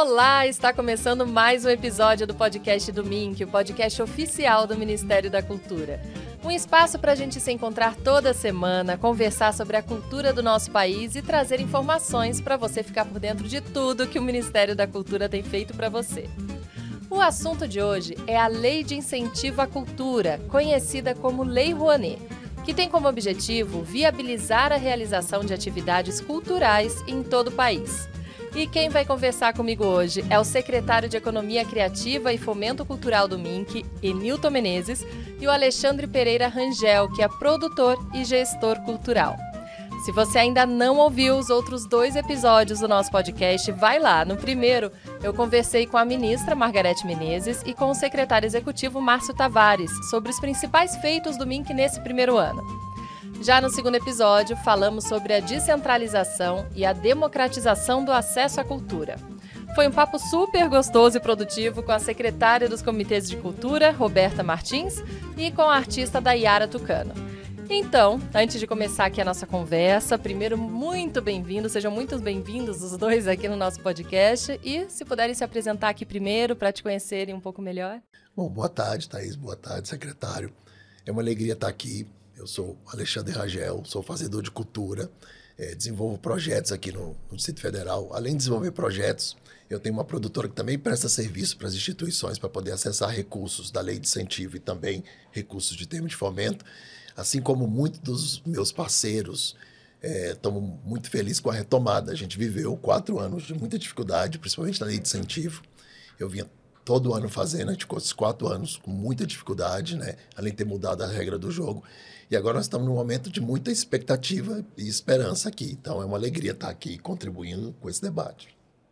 Olá, está começando mais um episódio do podcast do MINC, o podcast oficial do Ministério da Cultura. Um espaço para a gente se encontrar toda semana, conversar sobre a cultura do nosso país e trazer informações para você ficar por dentro de tudo que o Ministério da Cultura tem feito para você. O assunto de hoje é a Lei de Incentivo à Cultura, conhecida como Lei Rouanet, que tem como objetivo viabilizar a realização de atividades culturais em todo o país. E quem vai conversar comigo hoje é o secretário de Economia Criativa e Fomento Cultural do MINC, Enilton Menezes, e o Alexandre Pereira Rangel, que é produtor e gestor cultural. Se você ainda não ouviu os outros 2 episódios do nosso podcast, vai lá. No primeiro, eu conversei com a ministra Margarete Menezes e com o secretário executivo Márcio Tavares sobre os principais feitos do MINC nesse primeiro ano. Já no segundo episódio, falamos sobre a descentralização e a democratização do acesso à cultura. Foi um papo super gostoso e produtivo com a secretária dos Comitês de Cultura, Roberta Martins, e com a artista Dayara Tucano. Então, antes de começar aqui a nossa conversa, primeiro, muito bem-vindos, sejam muito bem-vindos os dois aqui no nosso podcast. E se puderem se apresentar aqui primeiro, para te conhecerem um pouco melhor. Bom, boa tarde, Thaís, boa tarde, secretário. É uma alegria estar aqui. Eu sou Alexandre Rangel, sou fazedor de cultura, desenvolvo projetos aqui no Distrito Federal. Além de desenvolver projetos, eu tenho uma produtora que também presta serviço para as instituições para poder acessar recursos da Lei de Incentivo e também recursos de termo de fomento. Assim como muitos dos meus parceiros, estamos muito felizes com a retomada. A gente viveu 4 anos de muita dificuldade, principalmente na Lei de Incentivo. Eu vinha todo ano fazendo, a gente ficou esses 4 anos com muita dificuldade, né? Além de ter mudado a regra do jogo. E agora nós estamos num momento de muita expectativa e esperança aqui. Então é uma alegria estar aqui contribuindo com esse debate.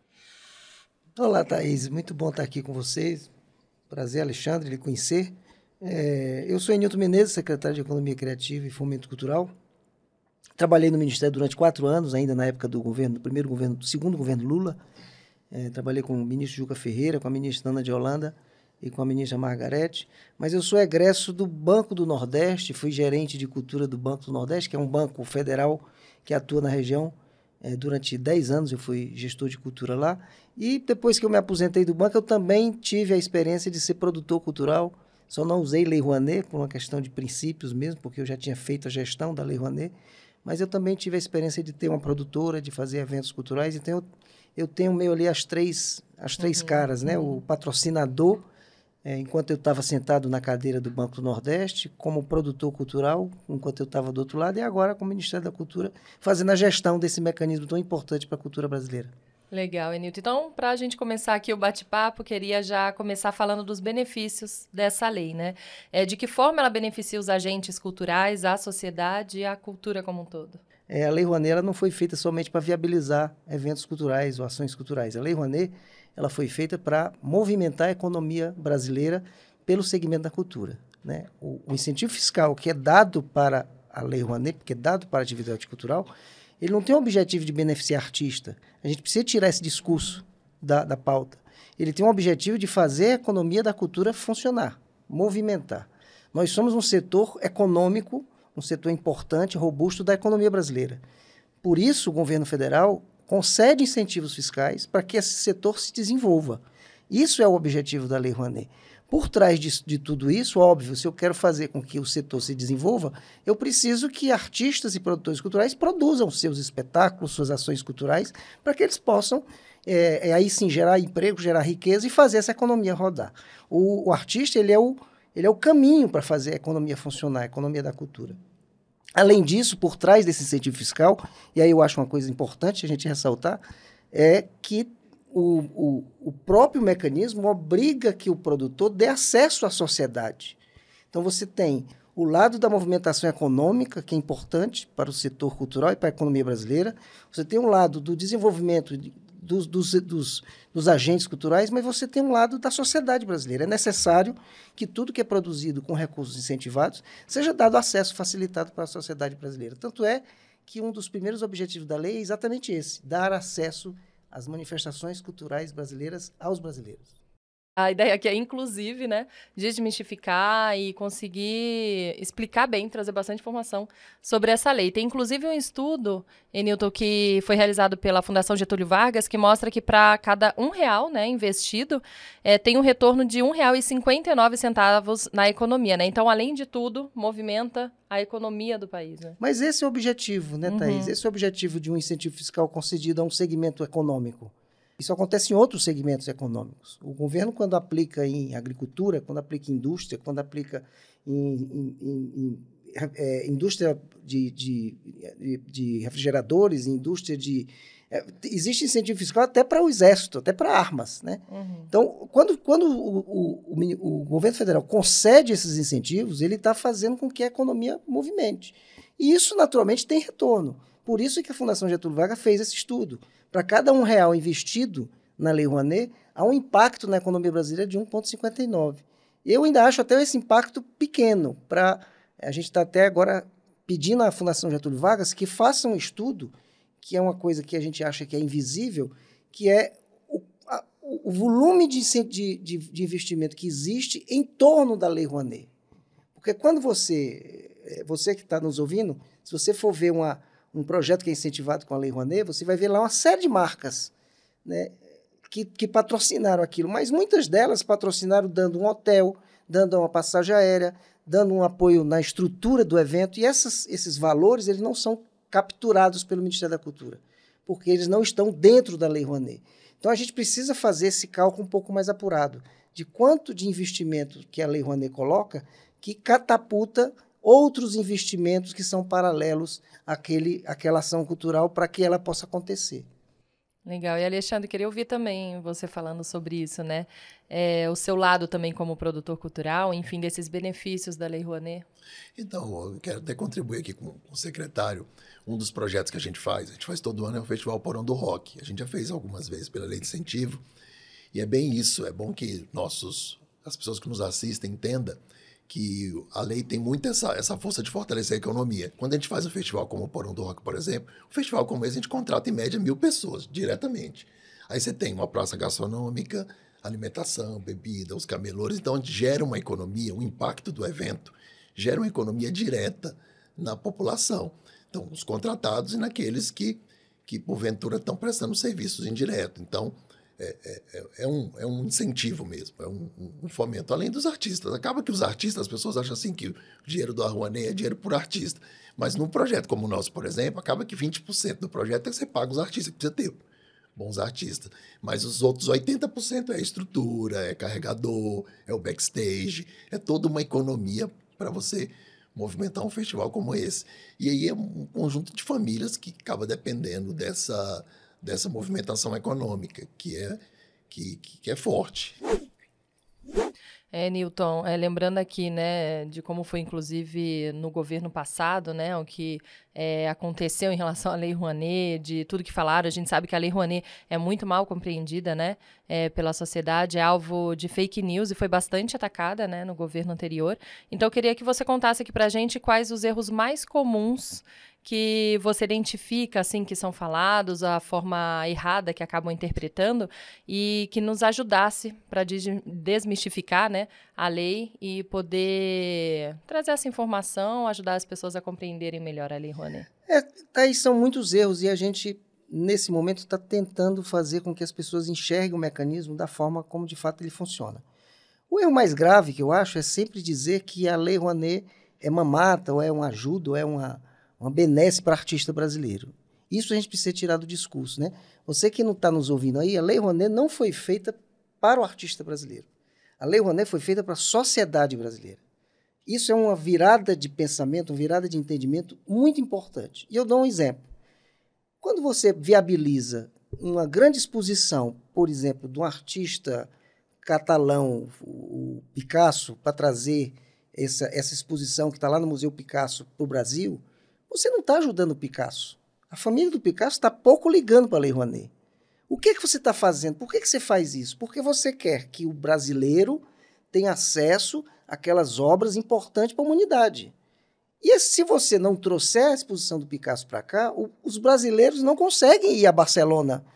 Olá, Thaís. Muito bom estar aqui com vocês. Prazer, Alexandre, lhe conhecer. Eu sou Enilton Menezes, secretário de Economia Criativa e Fomento Cultural. Trabalhei no Ministério durante 4 anos, ainda na época do segundo governo Lula. Trabalhei com o ministro Juca Ferreira, com a ministra Ana de Holanda e com a ministra Margarete, mas eu sou egresso do Banco do Nordeste, fui gerente de cultura do Banco do Nordeste, que é um banco federal que atua na região. Durante 10 anos eu fui gestor de cultura lá, e depois que eu me aposentei do banco, eu também tive a experiência de ser produtor cultural. Só não usei Lei Rouanet por uma questão de princípios mesmo, porque eu já tinha feito a gestão da Lei Rouanet, mas eu também tive a experiência de ter uma produtora, de fazer eventos culturais. Então eu tenho meio ali as três caras, né? O patrocinador, enquanto eu estava sentado na cadeira do Banco do Nordeste, como produtor cultural, enquanto eu estava do outro lado, e agora como Ministério da Cultura, fazendo a gestão desse mecanismo tão importante para a cultura brasileira. Legal, Enilton. Então, para a gente começar aqui o bate-papo, queria já começar falando dos benefícios dessa lei, né? De que forma ela beneficia os agentes culturais, a sociedade e a cultura como um todo? A Lei Rouanet ela não foi feita somente para viabilizar eventos culturais ou ações culturais. A Lei Rouanet ela foi feita para movimentar a economia brasileira pelo segmento da cultura, né? O incentivo fiscal que é dado para a Lei Rouanet, porque é dado para a atividade cultural, ele não tem o objetivo de beneficiar artista. A gente precisa tirar esse discurso da pauta. Ele tem o objetivo de fazer a economia da cultura funcionar, movimentar. Nós somos um setor econômico, um setor importante, robusto da economia brasileira. Por isso, o governo federal concede incentivos fiscais para que esse setor se desenvolva. Isso é o objetivo da Lei Rouanet. Por trás de tudo isso, óbvio, se eu quero fazer com que o setor se desenvolva, eu preciso que artistas e produtores culturais produzam seus espetáculos, suas ações culturais, para que eles possam, aí sim, gerar emprego, gerar riqueza e fazer essa economia rodar. O artista, ele é o caminho para fazer a economia funcionar, a economia da cultura. Além disso, por trás desse incentivo fiscal, e aí eu acho uma coisa importante a gente ressaltar, é que o próprio mecanismo obriga que o produtor dê acesso à sociedade. Então, você tem o lado da movimentação econômica, que é importante para o setor cultural e para a economia brasileira. Você tem um lado do desenvolvimento dos agentes culturais, mas você tem um lado da sociedade brasileira. É necessário que tudo que é produzido com recursos incentivados seja dado acesso facilitado para a sociedade brasileira. Tanto é que um dos primeiros objetivos da lei é exatamente esse, dar acesso às manifestações culturais brasileiras aos brasileiros. A ideia aqui é, inclusive, né, desmistificar e conseguir explicar bem, trazer bastante informação sobre essa lei. Tem, inclusive, um estudo, Enilton, que foi realizado pela Fundação Getúlio Vargas, que mostra que para cada R$1, né, investido, tem um retorno de R$1,59 na economia, né? Então, além de tudo, movimenta a economia do país, né? Mas esse é o objetivo, né, Thaís? Esse é o objetivo de um incentivo fiscal concedido a um segmento econômico. Isso acontece em outros segmentos econômicos. O governo, quando aplica em agricultura, quando aplica em indústria, quando aplica em indústria de refrigeradores, em indústria de... existe incentivo fiscal até para o exército, até para armas, né? Então, quando o governo federal concede esses incentivos, ele está fazendo com que a economia movimente. E isso, naturalmente, tem retorno. Por isso que a Fundação Getúlio Vargas fez esse estudo. Para cada R$1 investido na Lei Rouanet, há um impacto na economia brasileira de 1,59. Eu ainda acho até esse impacto pequeno. A gente está até agora pedindo à Fundação Getúlio Vargas que faça um estudo, que é uma coisa que a gente acha que é invisível, que é o volume de investimento que existe em torno da Lei Rouanet. Porque quando você que está nos ouvindo, se você for ver um projeto que é incentivado com a Lei Rouanet, você vai ver lá uma série de marcas, né, que patrocinaram aquilo, mas muitas delas patrocinaram dando um hotel, dando uma passagem aérea, dando um apoio na estrutura do evento, e esses valores eles não são capturados pelo Ministério da Cultura, porque eles não estão dentro da Lei Rouanet. Então, a gente precisa fazer esse cálculo um pouco mais apurado, de quanto de investimento que a Lei Rouanet coloca, que catapulta outros investimentos que são paralelos àquela ação cultural para que ela possa acontecer. Legal. E, Alexandre, queria ouvir também você falando sobre isso, né? O seu lado também como produtor cultural, enfim, desses benefícios da Lei Rouanet. Então, eu quero até contribuir aqui com o secretário. Um dos projetos que a gente faz todo ano, é o Festival Porão do Rock. A gente já fez algumas vezes pela Lei de Incentivo, e é bem isso. É bom que as pessoas que nos assistem entendam que a lei tem muito essa força de fortalecer a economia. Quando a gente faz um festival como o Porão do Rock, por exemplo, um festival como esse a gente contrata em média 1.000 pessoas, diretamente. Aí você tem uma praça gastronômica, alimentação, bebida, os camelores, então a gente gera uma economia, o impacto do evento gera uma economia direta na população. Então, os contratados e naqueles que porventura estão prestando serviços indiretos. Então, é um incentivo mesmo, é um fomento. Além dos artistas. Acaba que os artistas, as pessoas acham assim que o dinheiro do Rouanet é dinheiro por artista. Mas num projeto como o nosso, por exemplo, acaba que 20% do projeto é que você paga os artistas, que precisa ter bons artistas. Mas os outros 80% é a estrutura, é carregador, é o backstage, é toda uma economia para você movimentar um festival como esse. E aí é um conjunto de famílias que acaba dependendo dessa movimentação econômica, que é forte. Nilton, lembrando aqui, né, de como foi, inclusive, no governo passado, né, o que aconteceu em relação à Lei Rouanet, de tudo que falaram. A gente sabe que a Lei Rouanet é muito mal compreendida, né, pela sociedade, é alvo de fake news e foi bastante atacada, né, no governo anterior. Então, eu queria que você contasse aqui pra gente quais os erros mais comuns que você identifica, assim, que são falados, a forma errada que acabam interpretando, e que nos ajudasse para desmistificar, né, a lei e poder trazer essa informação, ajudar as pessoas a compreenderem melhor a Lei Rouanet. Aí são muitos erros e a gente, nesse momento, está tentando fazer com que as pessoas enxerguem o mecanismo da forma como, de fato, ele funciona. O erro mais grave que eu acho é sempre dizer que a Lei Rouanet é mamata, ou é uma ajuda, ou é uma benesse para artista brasileiro. Isso a gente precisa tirar do discurso, né? Você que não está nos ouvindo aí, a Lei Rouanet não foi feita para o artista brasileiro. A Lei Rouanet foi feita para a sociedade brasileira. Isso é uma virada de pensamento, uma virada de entendimento muito importante. E eu dou um exemplo. Quando você viabiliza uma grande exposição, por exemplo, de um artista catalão, o Picasso, para trazer essa exposição que está lá no Museu Picasso para o Brasil, você não está ajudando o Picasso. A família do Picasso está pouco ligando para a Lei Rouanet. O que você está fazendo? Por que você faz isso? Porque você quer que o brasileiro tenha acesso àquelas obras importantes para a humanidade. E se você não trouxer a exposição do Picasso para cá, os brasileiros não conseguem ir a Barcelona.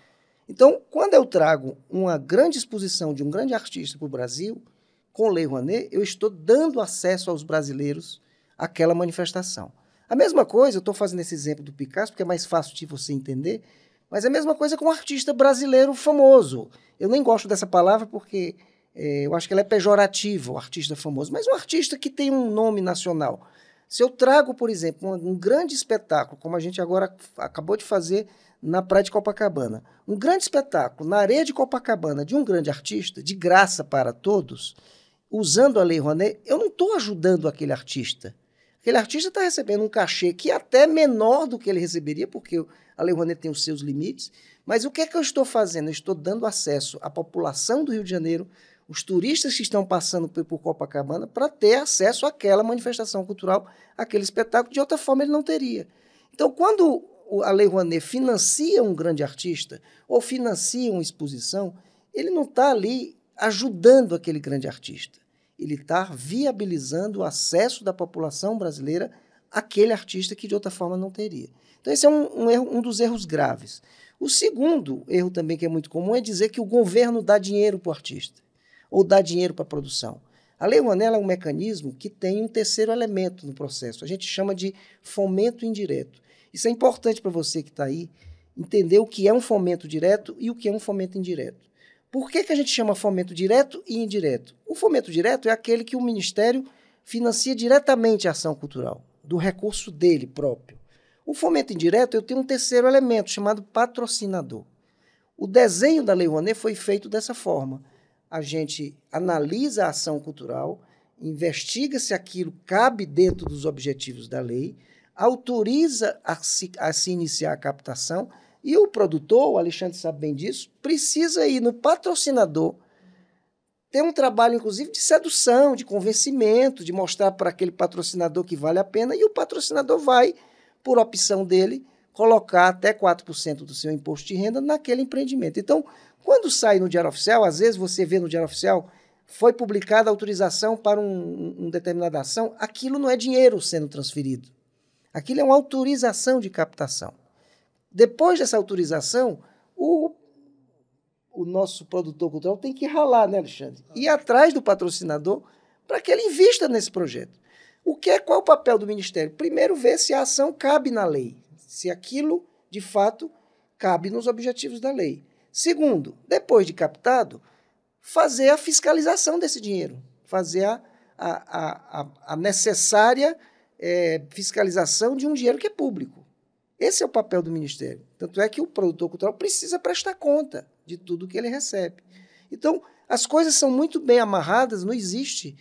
Então, quando eu trago uma grande exposição de um grande artista para o Brasil, com Lei Rouanet, eu estou dando acesso aos brasileiros àquela manifestação. A mesma coisa, eu estou fazendo esse exemplo do Picasso, porque é mais fácil de você entender, mas é a mesma coisa com um artista brasileiro famoso. Eu nem gosto dessa palavra porque eu acho que ela é pejorativa, o artista famoso, mas um artista que tem um nome nacional. Se eu trago, por exemplo, um grande espetáculo, como a gente agora acabou de fazer na Praia de Copacabana, um grande espetáculo na areia de Copacabana de um grande artista, de graça para todos, usando a Lei Rouanet, eu não estou ajudando aquele artista. Aquele artista está recebendo um cachê que é até menor do que ele receberia, porque a Lei Rouanet tem os seus limites, mas o que é que eu estou fazendo? Eu estou dando acesso à população do Rio de Janeiro, os turistas que estão passando por Copacabana, para ter acesso àquela manifestação cultural, àquele espetáculo, de outra forma ele não teria. Então, quando a Lei Rouanet financia um grande artista ou financia uma exposição, ele não está ali ajudando aquele grande artista. Ele está viabilizando o acesso da população brasileira àquele artista que de outra forma não teria. Então esse é um dos erros graves. O segundo erro também que é muito comum é dizer que o governo dá dinheiro para o artista ou dá dinheiro para a produção. A Lei Rouanet é um mecanismo que tem um terceiro elemento no processo. A gente chama de fomento indireto. Isso é importante para você que está aí entender o que é um fomento direto e o que é um fomento indireto. Por que a gente chama fomento direto e indireto? O fomento direto é aquele que o Ministério financia diretamente a ação cultural, do recurso dele próprio. O fomento indireto, eu tenho um terceiro elemento, chamado patrocinador. O desenho da Lei Rouanet foi feito dessa forma. A gente analisa a ação cultural, investiga se aquilo cabe dentro dos objetivos da lei, autoriza a se iniciar a captação. E o produtor, o Alexandre sabe bem disso, precisa ir no patrocinador, ter um trabalho, inclusive, de sedução, de convencimento, de mostrar para aquele patrocinador que vale a pena, e o patrocinador vai, por opção dele, colocar até 4% do seu imposto de renda naquele empreendimento. Então, quando sai no Diário Oficial, às vezes você vê no Diário Oficial, foi publicada a autorização para uma determinada ação, aquilo não é dinheiro sendo transferido. Aquilo é uma autorização de captação. Depois dessa autorização, o nosso produtor cultural tem que ralar, né, Alexandre? Ir atrás do patrocinador para que ele invista nesse projeto. Qual é o papel do Ministério? Primeiro, ver se a ação cabe na lei, se aquilo, de fato, cabe nos objetivos da lei. Segundo, depois de captado, fazer a fiscalização desse dinheiro, fazer a necessária fiscalização de um dinheiro que é público. Esse é o papel do Ministério. Tanto é que o produtor cultural precisa prestar conta de tudo que ele recebe. Então, as coisas são muito bem amarradas, não existe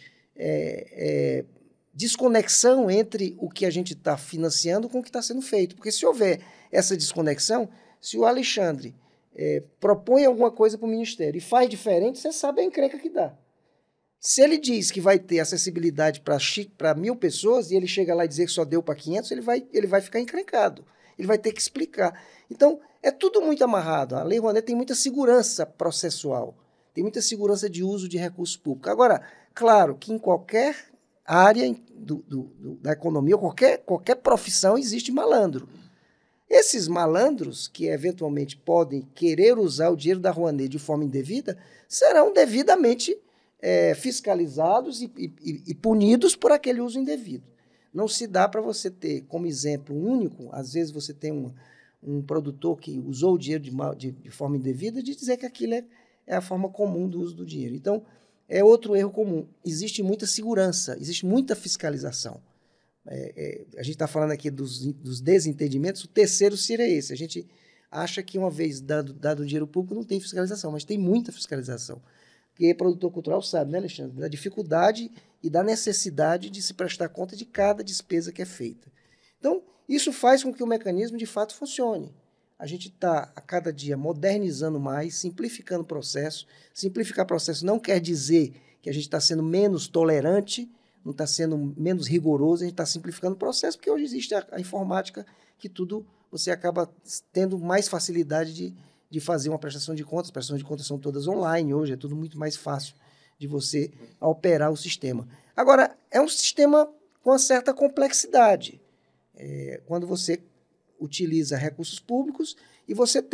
desconexão entre o que a gente está financiando com o que está sendo feito. Porque se houver essa desconexão, se o Alexandre propõe alguma coisa para o Ministério e faz diferente, você sabe a encrenca que dá. Se ele diz que vai ter acessibilidade para 1.000 pessoas e ele chega lá e dizer que só deu para 500, ele vai ficar encrencado. Ele vai ter que explicar. Então, é tudo muito amarrado. A Lei Rouanet tem muita segurança processual, tem muita segurança de uso de recursos públicos. Agora, claro que em qualquer área da economia, qualquer profissão, existe malandro. Esses malandros, que eventualmente podem querer usar o dinheiro da Rouanet de forma indevida, serão devidamente fiscalizados e punidos por aquele uso indevido. Não se dá para você ter como exemplo único, às vezes você tem um produtor que usou o dinheiro de forma indevida, de dizer que aquilo é a forma comum do uso do dinheiro. Então, é outro erro comum. Existe muita segurança, existe muita fiscalização. A gente está falando aqui dos desentendimentos, o terceiro seria esse. A gente acha que uma vez dado o dinheiro público não tem fiscalização, mas tem muita fiscalização. Porque produtor cultural sabe, né, Alexandre? Da dificuldade e da necessidade de se prestar conta de cada despesa que é feita. Então, isso faz com que o mecanismo, de fato, funcione. A gente está, a cada dia, modernizando mais, simplificando o processo. Simplificar o processo não quer dizer que a gente está sendo menos tolerante, não está sendo menos rigoroso, a gente está simplificando o processo, porque hoje existe a informática, que tudo você acaba tendo mais facilidade de fazer uma prestação de contas. As prestações de contas são todas online hoje, é tudo muito mais fácil de você operar o sistema. Agora, é um sistema com uma certa complexidade. Quando você utiliza recursos públicos e você tem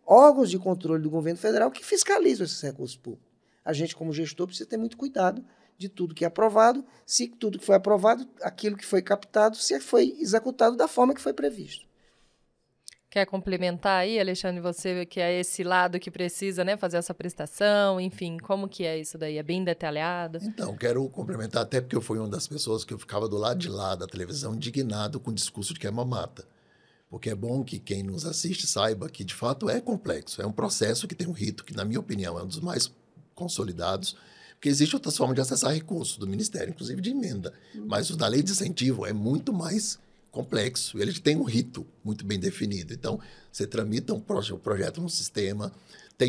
órgãos de controle do governo federal que fiscalizam esses recursos públicos. A gente, como gestor, precisa ter muito cuidado de tudo que é aprovado, se tudo que foi aprovado, aquilo que foi captado, se foi executado da forma que foi previsto. Quer complementar aí, Alexandre, você que é esse lado que precisa, né, fazer essa prestação, enfim, como que é isso daí? É bem detalhado? Então, quero complementar até porque eu fui uma das pessoas que eu ficava do lado de lá da televisão indignado com o discurso de que é mamata. Porque é bom que quem nos assiste saiba que, de fato, é complexo. É um processo que tem um rito que, na minha opinião, é um dos mais consolidados, porque existe outras formas de acessar recursos do Ministério, inclusive de emenda. Mas o da lei de incentivo é muito mais complexo. Ele tem um rito muito bem definido. Então, você tramita um projeto no sistema, tem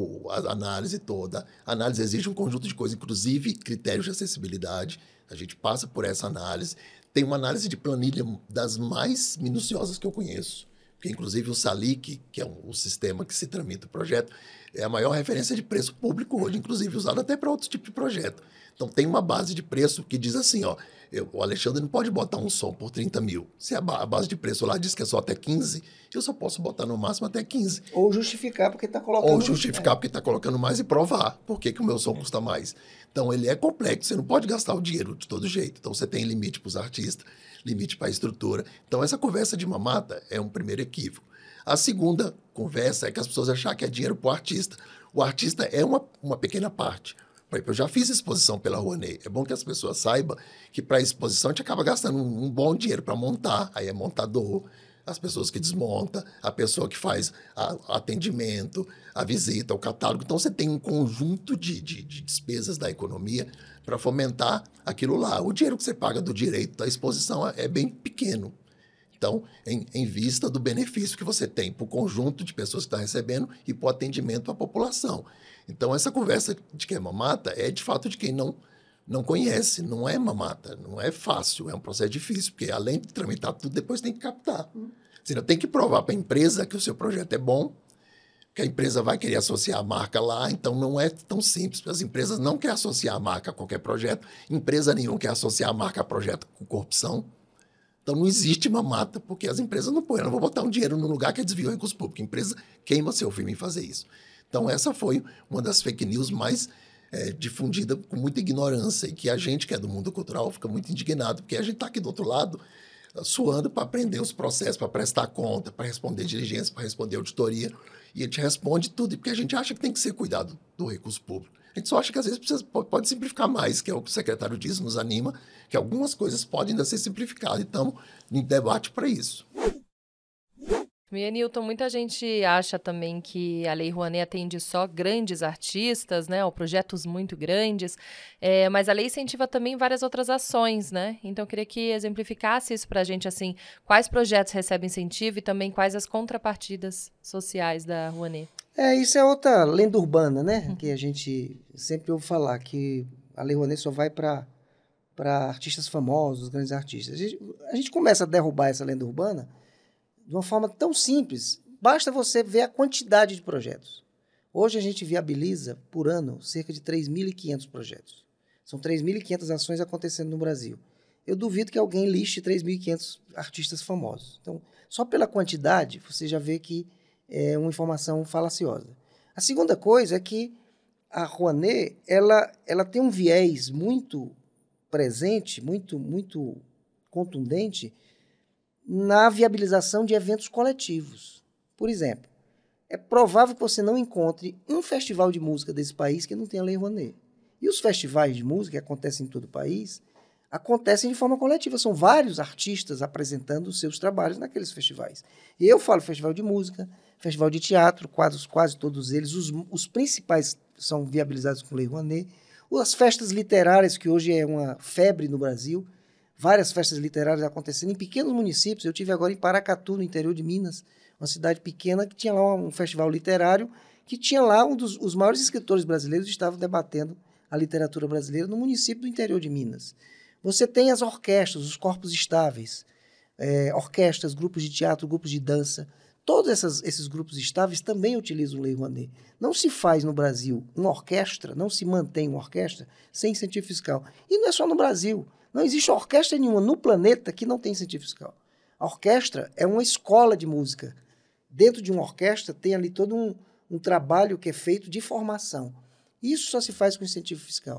a análise toda. A análise exige um conjunto de coisas, inclusive critérios de acessibilidade. A gente passa por essa análise. Tem uma análise de planilha das mais minuciosas que eu conheço. Porque, inclusive, o SALIC, que é o sistema que se tramita o projeto, é a maior referência de preço público hoje, inclusive usado até para outros tipos de projeto. Então, tem uma base de preço que diz assim, ó, o Alexandre não pode botar um som por 30 mil. Se a base de preço lá diz que é só até 15, eu só posso botar no máximo até 15. Ou justificar porque está colocando... Ou justificar porque está colocando mais e provar por que o meu som custa mais. Então, ele é complexo, você não pode gastar o dinheiro de todo jeito. Então, você tem limite para os artistas, limite para a estrutura. Então, essa conversa de mamata é um primeiro equívoco. A segunda conversa é que as pessoas acham que é dinheiro para o artista. O artista é uma pequena parte. Por exemplo, eu já fiz exposição pela Rouanet. É bom que as pessoas saibam que para a exposição a gente acaba gastando um bom dinheiro para montar. Aí é montador, as pessoas que desmontam, a pessoa que faz atendimento, a visita, o catálogo. Então, você tem um conjunto de despesas da economia para fomentar aquilo lá. O dinheiro que você paga do direito da exposição é bem pequeno. Então, em vista do benefício que você tem para o conjunto de pessoas que está recebendo e para o atendimento à população. Então, essa conversa de que é mamata é, de fato, de quem não conhece. Não é mamata, não é fácil, é um processo difícil, porque além de tramitar tudo, depois tem que captar. Você ainda tem que provar para a empresa que o seu projeto é bom, que a empresa vai querer associar a marca lá, então não é tão simples. As empresas não querem associar a marca a qualquer projeto, empresa nenhuma quer associar a marca a projeto com corrupção. Então, não existe mamata, porque as empresas não põem. Eu não vou botar um dinheiro no lugar que é desvio de recurso público. A empresa queima seu filme em fazer isso. Então, essa foi uma das fake news mais difundida com muita ignorância e que a gente, que é do mundo cultural, fica muito indignado, porque a gente está aqui do outro lado, suando para aprender os processos, para prestar conta, para responder diligência, para responder auditoria. E a gente responde tudo, porque a gente acha que tem que ser cuidado do recurso público. A gente só acha que, às vezes, pode simplificar mais, que é o que o secretário diz, nos anima, que algumas coisas podem ainda ser simplificadas. Então, em debate para isso. E, Nilton, muita gente acha também que a Lei Rouanet atende só grandes artistas, né, ou projetos muito grandes, mas a lei incentiva também várias outras ações, né? Então, eu queria que exemplificasse isso para a gente, assim, quais projetos recebem incentivo e também quais as contrapartidas sociais da Rouanet. Isso é outra lenda urbana, né? Que a gente sempre ouve falar, que a Lei Rouanet só vai para artistas famosos, grandes artistas. A gente começa a derrubar essa lenda urbana de uma forma tão simples. Basta você ver a quantidade de projetos. Hoje a gente viabiliza, por ano, cerca de 3.500 projetos. São 3.500 ações acontecendo no Brasil. Eu duvido que alguém liste 3.500 artistas famosos. Então, só pela quantidade, você já vê que é uma informação falaciosa. A segunda coisa é que a Rouanet, ela tem um viés muito presente, muito contundente na viabilização de eventos coletivos. Por exemplo, é provável que você não encontre um festival de música desse país que não tenha Lei Rouanet. E os festivais de música que acontecem em todo o país acontecem de forma coletiva. São vários artistas apresentando os seus trabalhos naqueles festivais. E eu falo festival de música, festival de teatro, quase todos eles. Os principais são viabilizados com Lei Rouanet. As festas literárias, que hoje é uma febre no Brasil, várias festas literárias acontecendo em pequenos municípios. Eu tive agora em Paracatu, no interior de Minas, uma cidade pequena que tinha lá um festival literário, que tinha lá os maiores escritores brasileiros estavam debatendo a literatura brasileira no município do interior de Minas. Você tem as orquestras, os corpos estáveis, orquestras, grupos de teatro, grupos de dança. Todos esses grupos estáveis também utilizam Lei Rouanet. Não se faz no Brasil uma orquestra, não se mantém uma orquestra sem incentivo fiscal. E não é só no Brasil. Não existe orquestra nenhuma no planeta que não tem incentivo fiscal. A orquestra é uma escola de música dentro de uma orquestra, tem ali todo um trabalho que é feito de formação. Isso só se faz com incentivo fiscal.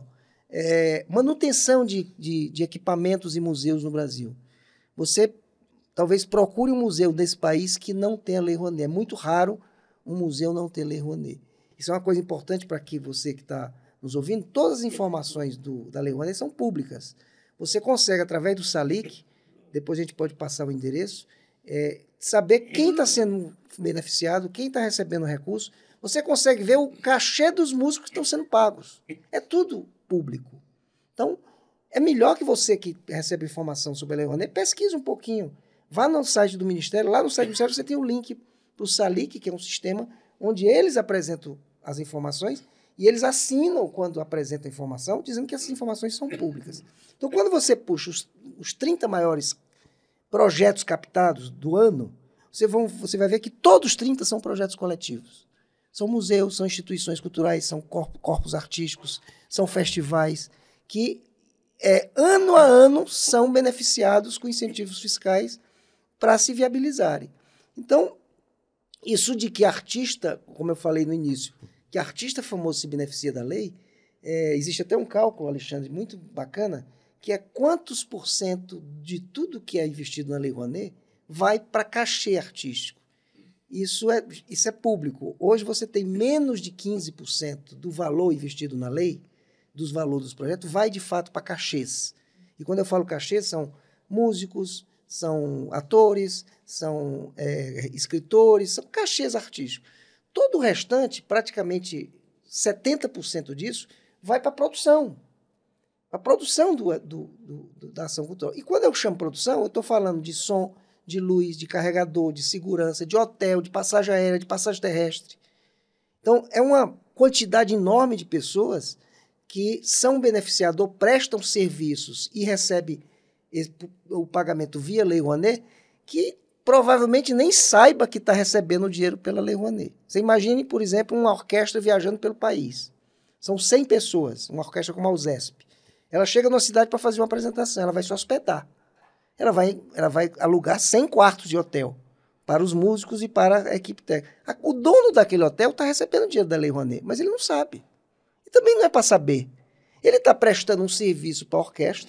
Manutenção de equipamentos e museus no Brasil. Você talvez procure um museu desse país que não tenha Lei Rouanet. É muito raro um museu não ter Lei Rouanet. Isso é uma coisa importante para que você que está nos ouvindo, todas as informações da Lei Rouanet são públicas. Você consegue, através do SALIC, depois a gente pode passar o endereço, saber quem está sendo beneficiado, quem está recebendo recurso. Você consegue ver o cachê dos músicos que estão sendo pagos. É tudo público. Então, é melhor que você que recebe informação sobre a Lei Rouanet, pesquise um pouquinho. Vá no site do Ministério, lá no site do Ministério você tem o link para o SALIC, que é um sistema onde eles apresentam as informações e eles assinam quando apresentam a informação, dizendo que essas informações são públicas. Então, quando você puxa os 30 maiores projetos captados do ano, você vai ver que todos os 30 são projetos coletivos. São museus, são instituições culturais, são corpos artísticos, são festivais que, ano a ano, são beneficiados com incentivos fiscais para se viabilizarem. Então, isso de que artista, como eu falei no início, que artista famoso se beneficia da lei, existe até um cálculo, Alexandre, muito bacana, que é quantos % de tudo que é investido na Lei Rouanet vai para cachê artístico. Isso é público. Hoje você tem menos de 15% do valor investido na lei, dos valores dos projetos, vai de fato para cachês. E quando eu falo cachês, são músicos, são atores, são escritores, são cachês artísticos. Todo o restante, praticamente 70% disso, vai para a produção. A produção da ação cultural. E quando eu chamo produção, eu estou falando de som, de luz, de carregador, de segurança, de hotel, de passagem aérea, de passagem terrestre. Então, é uma quantidade enorme de pessoas que são beneficiadas ou prestam serviços e recebem o pagamento via Lei Rouanet, que provavelmente nem saiba que está recebendo o dinheiro pela Lei Rouanet. Você imagine, por exemplo, uma orquestra viajando pelo país. São 100 pessoas, uma orquestra como a USESP. Ela chega numa cidade para fazer uma apresentação, ela vai se hospedar. Ela vai alugar 100 quartos de hotel para os músicos e para a equipe técnica. O dono daquele hotel está recebendo dinheiro da Lei Rouanet, mas ele não sabe. E também não é para saber. Ele está prestando um serviço para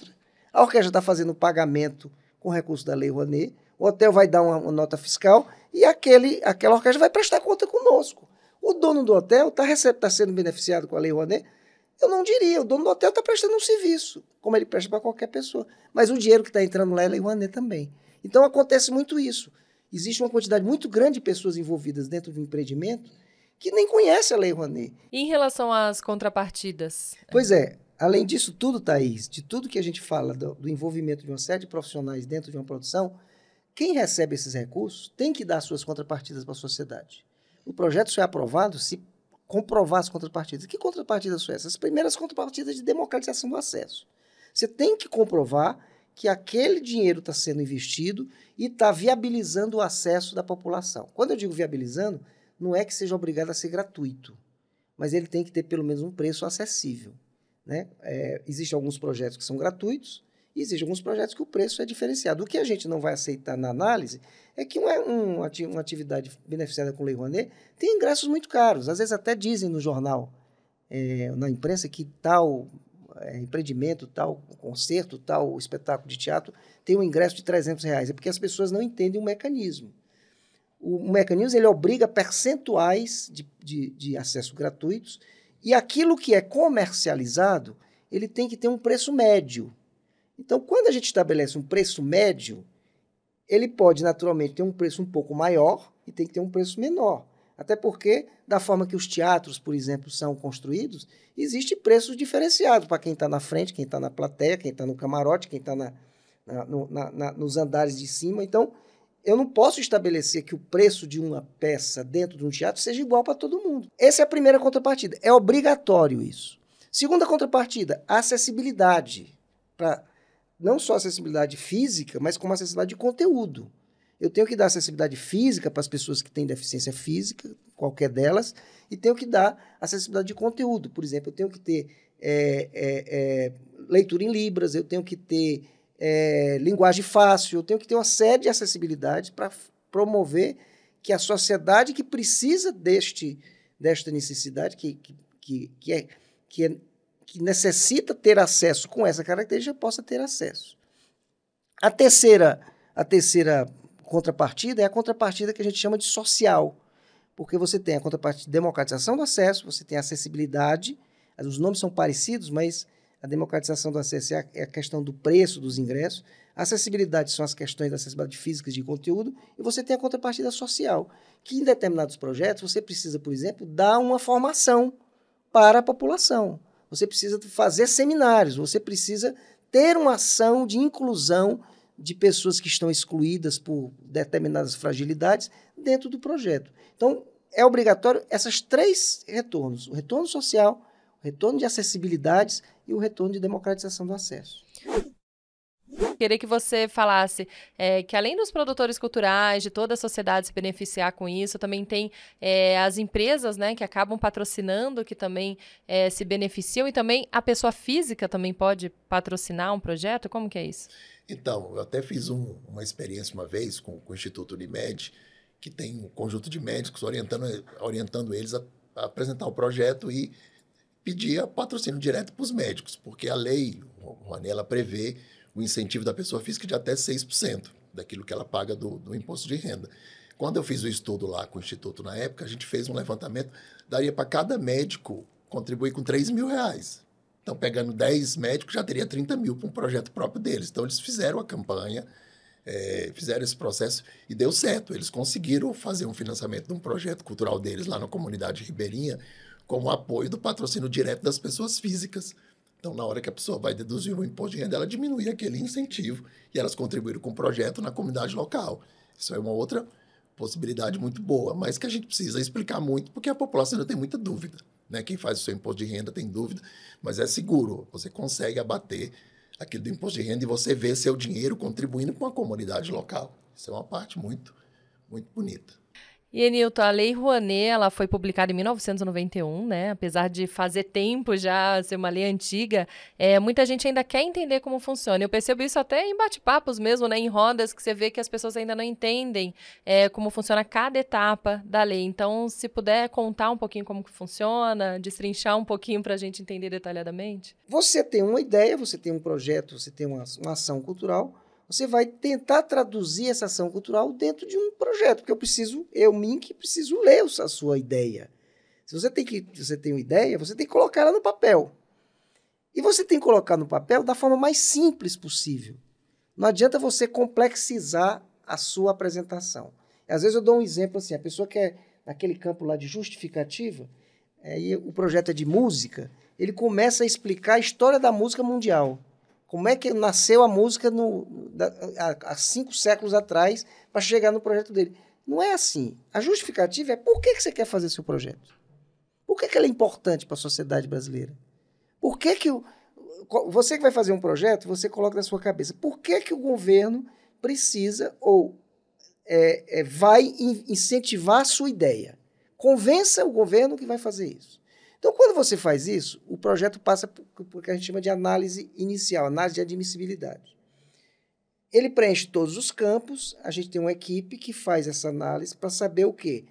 a orquestra está fazendo pagamento com recurso da Lei Rouanet, o hotel vai dar uma nota fiscal e aquela orquestra vai prestar conta conosco. O dono do hotel está sendo beneficiado com a Lei Rouanet? Eu não diria, o dono do hotel está prestando um serviço, como ele presta para qualquer pessoa. Mas o dinheiro que está entrando lá é Lei Rouanet também. Então acontece muito isso. Existe uma quantidade muito grande de pessoas envolvidas dentro do empreendimento que nem conhece a Lei Rouanet. E em relação às contrapartidas? Pois além disso tudo, Thaís, de tudo que a gente fala do envolvimento de uma série de profissionais dentro de uma produção, quem recebe esses recursos tem que dar suas contrapartidas para a sociedade. O projeto só é aprovado se comprovar as contrapartidas. Que contrapartidas são essas? As primeiras contrapartidas de democratização do acesso. Você tem que comprovar que aquele dinheiro está sendo investido e está viabilizando o acesso da população. Quando eu digo viabilizando, não é que seja obrigado a ser gratuito, mas ele tem que ter pelo menos um preço acessível. Né? Existem alguns projetos que são gratuitos e existem alguns projetos que o preço é diferenciado. O que a gente não vai aceitar na análise é que uma atividade beneficiada com Lei Rouanet tem ingressos muito caros. Às vezes até dizem no jornal, na imprensa, que tal empreendimento, tal concerto, tal espetáculo de teatro tem um ingresso de R$300. É porque as pessoas não entendem o mecanismo. O mecanismo ele obriga percentuais de acesso gratuitos e aquilo que é comercializado ele tem que ter um preço médio. Então, quando a gente estabelece um preço médio, ele pode, naturalmente, ter um preço um pouco maior e tem que ter um preço menor. Até porque, da forma que os teatros, por exemplo, são construídos, existe preços diferenciados para quem está na frente, quem está na plateia, quem está no camarote, quem está nos andares de cima. Então, eu não posso estabelecer que o preço de uma peça dentro de um teatro seja igual para todo mundo. Essa é a primeira contrapartida. É obrigatório isso. Segunda contrapartida, a acessibilidade. Não só acessibilidade física, mas como acessibilidade de conteúdo. Eu tenho que dar acessibilidade física para as pessoas que têm deficiência física, qualquer delas, e tenho que dar acessibilidade de conteúdo. Por exemplo, eu tenho que ter leitura em Libras, eu tenho que ter linguagem fácil, eu tenho que ter uma série de acessibilidades para promover que a sociedade que precisa desta necessidade, que necessita ter acesso com essa característica, possa ter acesso. A terceira contrapartida é a contrapartida que a gente chama de social, porque você tem a contrapartida de democratização do acesso, você tem a acessibilidade, os nomes são parecidos, mas a democratização do acesso é a questão do preço dos ingressos, a acessibilidade são as questões da acessibilidade física de conteúdo, e você tem a contrapartida social, que em determinados projetos você precisa, por exemplo, dar uma formação para a população, você precisa fazer seminários, você precisa ter uma ação de inclusão de pessoas que estão excluídas por determinadas fragilidades dentro do projeto. Então, é obrigatório esses 3 retornos, o retorno social, o retorno de acessibilidades e o retorno de democratização do acesso. Queria que você falasse que além dos produtores culturais, de toda a sociedade se beneficiar com isso, também tem as empresas, né, que acabam patrocinando, que também se beneficiam, e também a pessoa física também pode patrocinar um projeto? Como que é isso? Então, eu até fiz uma experiência uma vez com o Instituto Unimed, que tem um conjunto de médicos orientando eles a apresentar o projeto e pedir patrocínio direto para os médicos, porque a lei, Rouanet, ela prevê o incentivo da pessoa física de até 6% daquilo que ela paga do imposto de renda. Quando eu fiz o estudo lá com o Instituto na época, a gente fez um levantamento, daria para cada médico contribuir com R$3.000. Então, pegando 10 médicos, já teria 30 mil para um projeto próprio deles. Então, eles fizeram a campanha, fizeram esse processo e deu certo. Eles conseguiram fazer um financiamento de um projeto cultural deles lá na comunidade ribeirinha, com o apoio do patrocínio direto das pessoas físicas. Então, na hora que a pessoa vai deduzir o imposto de renda, ela diminui aquele incentivo e elas contribuíram com o projeto na comunidade local. Isso é uma outra possibilidade muito boa, mas que a gente precisa explicar muito, porque a população ainda tem muita dúvida, né? Quem faz o seu imposto de renda tem dúvida, mas é seguro. Você consegue abater aquilo do imposto de renda e você vê seu dinheiro contribuindo com a comunidade local. Isso é uma parte muito, muito bonita. E, Enilton, a Lei Rouanet, ela foi publicada em 1991, né? Apesar de fazer tempo já, ser uma lei antiga, muita gente ainda quer entender como funciona. Eu percebo isso até em bate-papos mesmo, né? Em rodas, que você vê que as pessoas ainda não entendem como funciona cada etapa da lei. Então, se puder contar um pouquinho como que funciona, destrinchar um pouquinho para a gente entender detalhadamente. Você tem uma ideia, você tem um projeto, você tem uma ação cultural, você vai tentar traduzir essa ação cultural dentro de um projeto, porque MINC, preciso ler a sua ideia. Se você tem uma ideia, você tem que colocar ela no papel. E você tem que colocar no papel da forma mais simples possível. Não adianta você complexizar a sua apresentação. Às vezes eu dou um exemplo assim, a pessoa quer, naquele campo lá de justificativa, e o projeto é de música, ele começa a explicar a história da música mundial. Como é que nasceu a música há 5 séculos atrás para chegar no projeto dele. Não é assim. A justificativa é por que você quer fazer seu projeto? Por que ela é importante para a sociedade brasileira? Por que você que vai fazer um projeto, você coloca na sua cabeça, por que o governo precisa ou vai incentivar a sua ideia? Convença o governo que vai fazer isso. Então, quando você faz isso, o projeto passa por que a gente chama de análise inicial, análise de admissibilidade. Ele preenche todos os campos, a gente tem uma equipe que faz essa análise para saber o quê?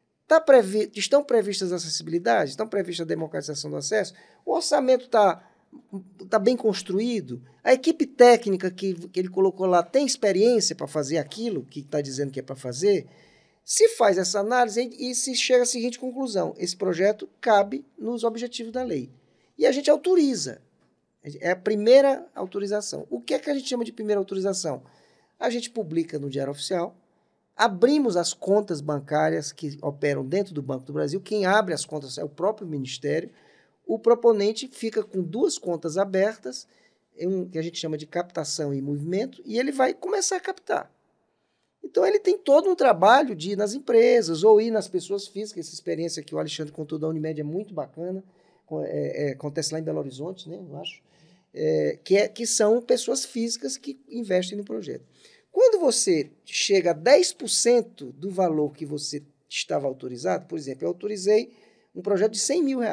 Estão previstas as acessibilidades? Estão previstas a democratização do acesso? O orçamento está bem construído? A equipe técnica que ele colocou lá tem experiência para fazer aquilo que está dizendo que é para fazer? Se faz essa análise e se chega à seguinte conclusão: esse projeto cabe nos objetivos da lei. E a gente autoriza. É a primeira autorização. O que é que a gente chama de primeira autorização? A gente publica no Diário Oficial, abrimos as contas bancárias que operam dentro do Banco do Brasil. Quem abre as contas é o próprio Ministério. O proponente fica com 2 contas abertas, que a gente chama de captação e movimento, e ele vai começar a captar. Então, ele tem todo um trabalho de ir nas empresas ou ir nas pessoas físicas. Essa experiência que o Alexandre contou da Unimed é muito bacana. Acontece lá em Belo Horizonte, né, eu acho. Que são pessoas físicas que investem no projeto. Quando você chega a 10% do valor que você estava autorizado, por exemplo, eu autorizei um projeto de R$100 mil.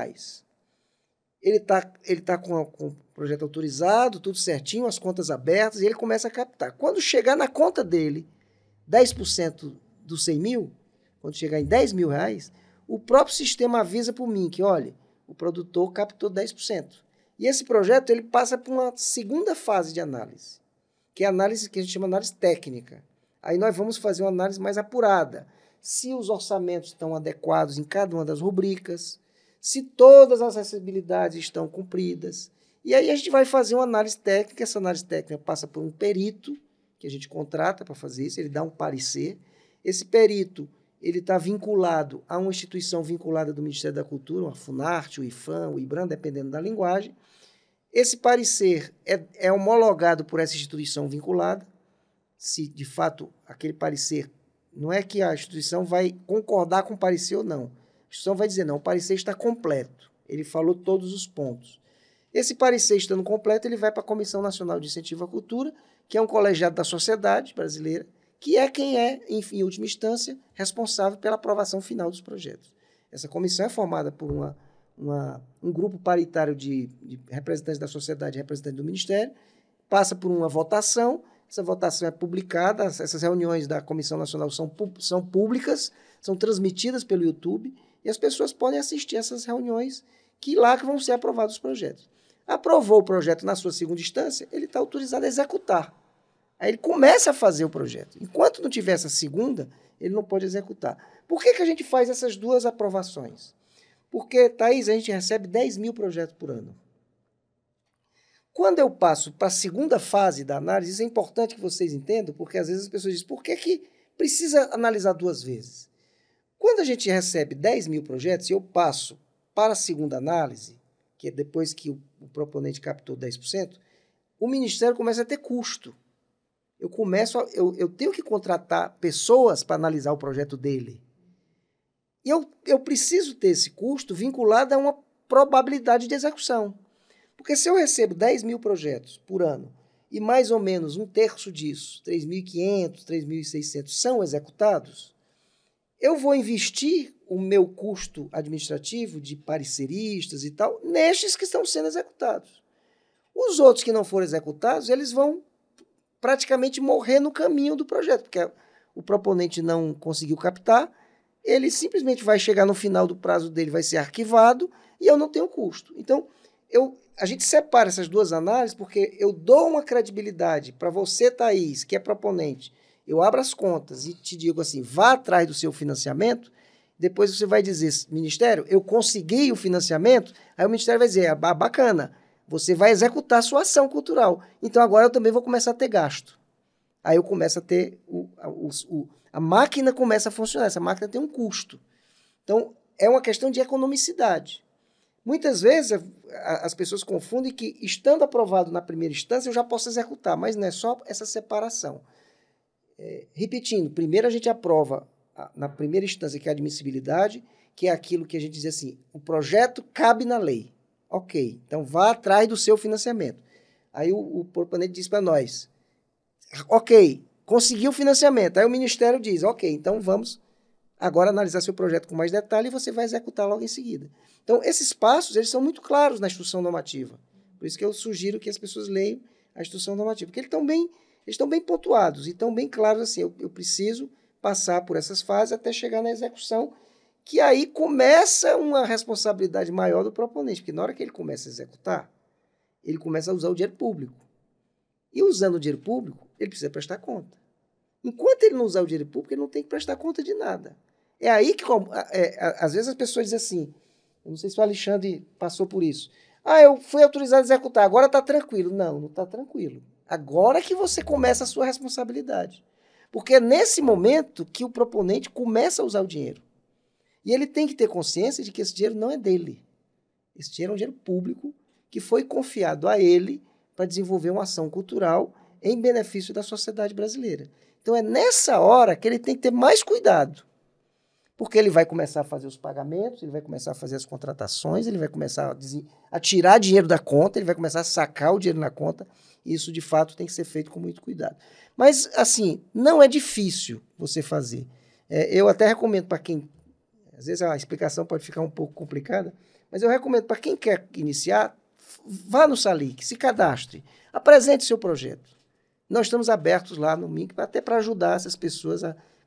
Ele tá com o projeto autorizado, tudo certinho, as contas abertas, e ele começa a captar. Quando chegar na conta dele 10% dos 100 mil, quando chegar em R$10.000, o próprio sistema avisa para o MINC, olha, o produtor captou 10%. E esse projeto ele passa por uma segunda fase de análise, que é a análise que a gente chama de análise técnica. Aí nós vamos fazer uma análise mais apurada. Se os orçamentos estão adequados em cada uma das rubricas, se todas as acessibilidades estão cumpridas. E aí a gente vai fazer uma análise técnica. Essa análise técnica passa por um perito, que a gente contrata para fazer isso, ele dá um parecer. Esse perito ele está vinculado a uma instituição vinculada do Ministério da Cultura, a Funarte, o IFAM, o IBRAM, dependendo da linguagem. Esse parecer é homologado por essa instituição vinculada. Se, de fato, aquele parecer... Não é que a instituição vai concordar com o parecer ou não. A instituição vai dizer, não, o parecer está completo. Ele falou todos os pontos. Esse parecer estando completo, ele vai para a Comissão Nacional de Incentivo à Cultura, que é um colegiado da sociedade brasileira, que é quem é, em última instância, responsável pela aprovação final dos projetos. Essa comissão é formada por um grupo paritário de representantes da sociedade e representantes do Ministério, passa por uma votação, essa votação é publicada, essas reuniões da Comissão Nacional são públicas, são transmitidas pelo YouTube, e as pessoas podem assistir essas reuniões, que lá que vão ser aprovados os projetos. Aprovou o projeto na sua segunda instância, ele está autorizado a executar. Aí ele começa a fazer o projeto. Enquanto não tiver essa segunda, ele não pode executar. Por que a gente faz essas duas aprovações? Porque, Thaís, a gente recebe 10.000 projetos por ano. Quando eu passo para a segunda fase da análise, isso é importante que vocês entendam, porque às vezes as pessoas dizem, por que precisa analisar duas vezes? Quando a gente recebe 10.000 projetos e eu passo para a segunda análise, que é depois que o proponente captou 10%, o Ministério começa a ter custo. Eu tenho que contratar pessoas para analisar o projeto dele. E eu preciso ter esse custo vinculado a uma probabilidade de execução. Porque se eu recebo 10.000 projetos por ano e mais ou menos um terço disso, 3.500, 3.600, são executados, eu vou investir o meu custo administrativo de pareceristas e tal nestes que estão sendo executados. Os outros que não forem executados, eles vão praticamente morrer no caminho do projeto, porque o proponente não conseguiu captar, ele simplesmente vai chegar no final do prazo dele, vai ser arquivado e eu não tenho custo. Então, a gente separa essas duas análises porque eu dou uma credibilidade para você, Thaís, que é proponente. Eu abro as contas e te digo assim, vá atrás do seu financiamento, depois você vai dizer, Ministério, eu consegui o financiamento, aí o Ministério vai dizer, bacana, você vai executar a sua ação cultural. Então, agora eu também vou começar a ter gasto. Aí eu começo a ter... a máquina começa a funcionar. Essa máquina tem um custo. Então, é uma questão de economicidade. Muitas vezes, as pessoas confundem que, estando aprovado na primeira instância, eu já posso executar. Mas não é só essa separação. Repetindo, primeiro a gente aprova, na primeira instância, que é a admissibilidade, que é aquilo que a gente diz assim, o projeto cabe na lei. Ok, então vá atrás do seu financiamento. Aí o proponente diz para nós, ok, conseguiu o financiamento. Aí o Ministério diz, ok, então vamos agora analisar seu projeto com mais detalhe e você vai executar logo em seguida. Então, esses passos, eles são muito claros na instrução normativa. Por isso que eu sugiro que as pessoas leiam a instrução normativa, porque eles estão bem pontuados e estão bem claros assim, eu preciso passar por essas fases até chegar na execução, que aí começa uma responsabilidade maior do proponente, porque na hora que ele começa a executar, ele começa a usar o dinheiro público. E usando o dinheiro público, ele precisa prestar conta. Enquanto ele não usar o dinheiro público, ele não tem que prestar conta de nada. É aí que, às vezes, as pessoas dizem assim, eu não sei se o Alexandre passou por isso, eu fui autorizado a executar, agora está tranquilo. Não está tranquilo. Agora que você começa a sua responsabilidade. Porque é nesse momento que o proponente começa a usar o dinheiro. E ele tem que ter consciência de que esse dinheiro não é dele. Esse dinheiro é um dinheiro público que foi confiado a ele para desenvolver uma ação cultural em benefício da sociedade brasileira. Então é nessa hora que ele tem que ter mais cuidado. Porque ele vai começar a fazer os pagamentos, ele vai começar a fazer as contratações, ele vai começar a tirar dinheiro da conta, ele vai começar a sacar o dinheiro na conta. E isso, de fato, tem que ser feito com muito cuidado. Mas, assim, não é difícil você fazer. Eu até recomendo para quem... Às vezes a explicação pode ficar um pouco complicada, mas eu recomendo para quem quer iniciar, vá no Salic, se cadastre, apresente seu projeto. Nós estamos abertos lá no MINC até para ajudar essas pessoas a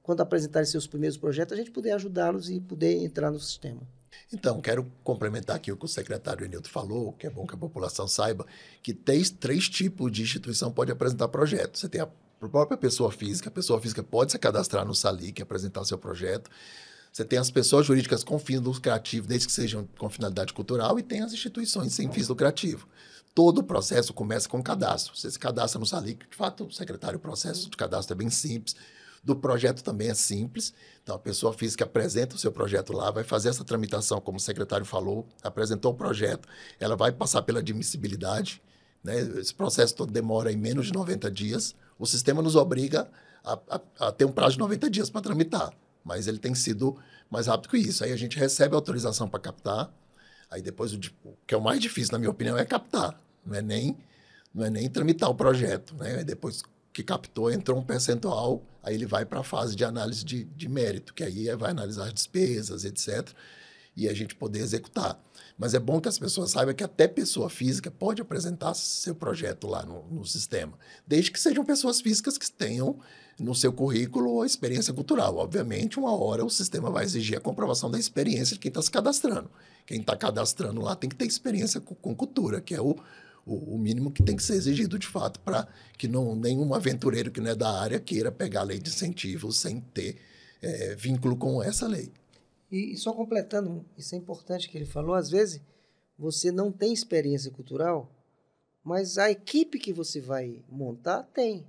quando apresentarem seus primeiros projetos, a gente poder ajudá-los e poder entrar no sistema. Então, quero complementar aqui o que o secretário Enilton falou, que é bom que a população saiba, que três tipos de instituição pode apresentar projeto. Você tem a própria pessoa física pode se cadastrar no SALIC e apresentar seu projeto. Você tem as pessoas jurídicas com fins lucrativos, desde que sejam com finalidade cultural, e tem as instituições sem fins lucrativos. Todo o processo começa com cadastro. Você se cadastra no SALIC, de fato, o secretário, o processo de cadastro é bem simples. Do projeto também é simples. Então, a pessoa física apresenta o seu projeto lá, vai fazer essa tramitação, como o secretário falou, apresentou o projeto, ela vai passar pela admissibilidade, né? Esse processo todo demora em menos de 90 dias. O sistema nos obriga a ter um prazo de 90 dias para tramitar, mas ele tem sido mais rápido que isso. Aí a gente recebe a autorização para captar, aí depois o que é o mais difícil, na minha opinião, é captar, não é nem tramitar o projeto, né? Aí depois que captou, entrou um percentual, aí ele vai para a fase de análise de mérito, que aí vai analisar as despesas, etc., e a gente poder executar. Mas é bom que as pessoas saibam que até pessoa física pode apresentar seu projeto lá no sistema, desde que sejam pessoas físicas que tenham no seu currículo a experiência cultural. Obviamente, uma hora o sistema vai exigir a comprovação da experiência de quem está se cadastrando. Quem está cadastrando lá tem que ter experiência com cultura, que é o mínimo que tem que ser exigido de fato, para que nenhum aventureiro que não é da área queira pegar a lei de incentivos sem ter vínculo com essa lei. E só completando, isso é importante que ele falou, às vezes você não tem experiência cultural, mas a equipe que você vai montar tem.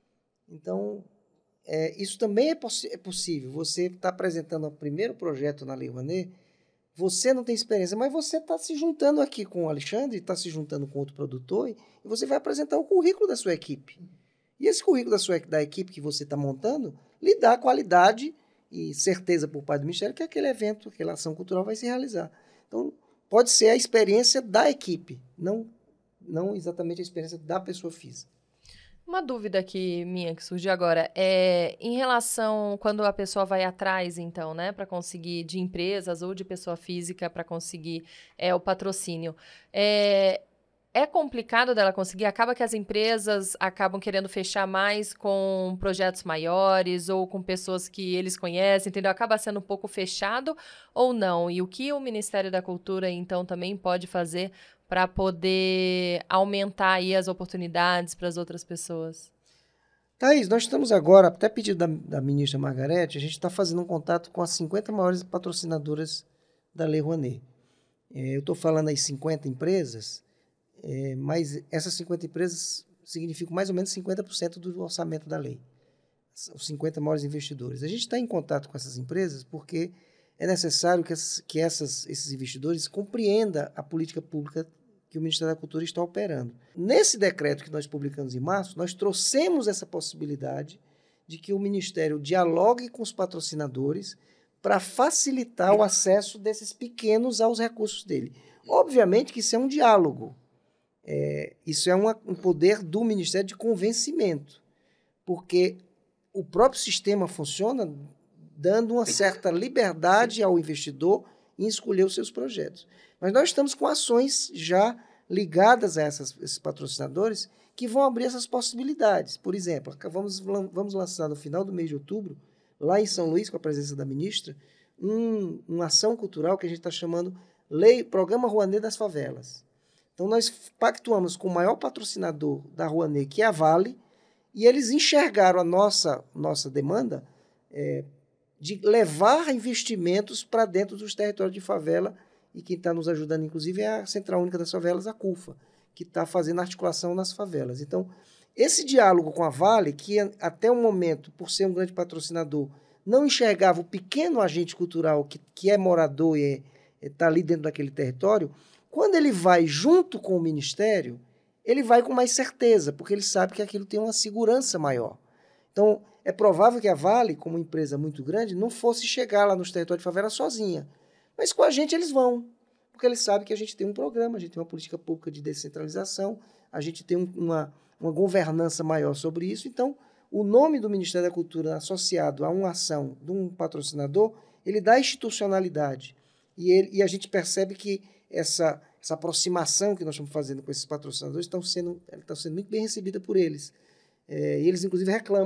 Então, isso também é possível. Você está apresentando o primeiro projeto na Lei Rouanet, você não tem experiência, mas você está se juntando aqui com o Alexandre, está se juntando com outro produtor, e você vai apresentar o currículo da sua equipe. E esse currículo da equipe que você está montando lhe dá qualidade e certeza por parte do Ministério que aquele evento, aquela ação cultural vai se realizar. Então, pode ser a experiência da equipe, não exatamente a experiência da pessoa física. Uma dúvida aqui minha que surgiu agora é em relação quando a pessoa vai atrás, então, né, para conseguir de empresas ou de pessoa física para conseguir o patrocínio. É complicado dela conseguir? Acaba que as empresas acabam querendo fechar mais com projetos maiores ou com pessoas que eles conhecem, entendeu? Acaba sendo um pouco fechado ou não? E o que o Ministério da Cultura, então, também pode fazer para poder aumentar aí as oportunidades para as outras pessoas? Thaís, nós estamos agora, até pedido da ministra Margarete, a gente está fazendo um contato com as 50 maiores patrocinadoras da Lei Rouanet. Eu estou falando aí 50 empresas, mas essas 50 empresas significam mais ou menos 50% do orçamento da lei. Os 50 maiores investidores. A gente está em contato com essas empresas porque é necessário que esses investidores compreendam a política pública que o Ministério da Cultura está operando. Nesse decreto que nós publicamos em março, nós trouxemos essa possibilidade de que o Ministério dialogue com os patrocinadores para facilitar o acesso desses pequenos aos recursos dele. Obviamente que isso é um diálogo. Isso é um poder do Ministério de convencimento, porque o próprio sistema funciona dando uma certa liberdade ao investidor em escolher os seus projetos. Mas nós estamos com ações já ligadas a esses patrocinadores que vão abrir essas possibilidades. Por exemplo, vamos lançar no final do mês de outubro, lá em São Luís, com a presença da ministra, uma ação cultural que a gente está chamando Programa Rouanet das Favelas. Então, nós pactuamos com o maior patrocinador da Rouanet, que é a Vale, e eles enxergaram a nossa demanda de levar investimentos para dentro dos territórios de favela, e quem está nos ajudando, inclusive, é a Central Única das Favelas, a CUFA, que está fazendo articulação nas favelas. Então, esse diálogo com a Vale, que até o momento, por ser um grande patrocinador, não enxergava o pequeno agente cultural que é morador e está ali dentro daquele território, quando ele vai junto com o Ministério, ele vai com mais certeza, porque ele sabe que aquilo tem uma segurança maior. Então, é provável que a Vale, como empresa muito grande, não fosse chegar lá nos territórios de favela sozinha. Mas com a gente eles vão, porque eles sabem que a gente tem um programa, a gente tem uma política pública de descentralização, a gente tem uma governança maior sobre isso. Então, o nome do Ministério da Cultura associado a uma ação de um patrocinador, ele dá institucionalidade. E a gente percebe que essa aproximação que nós estamos fazendo com esses patrocinadores está sendo muito bem recebida por eles. E eles, inclusive, reclamam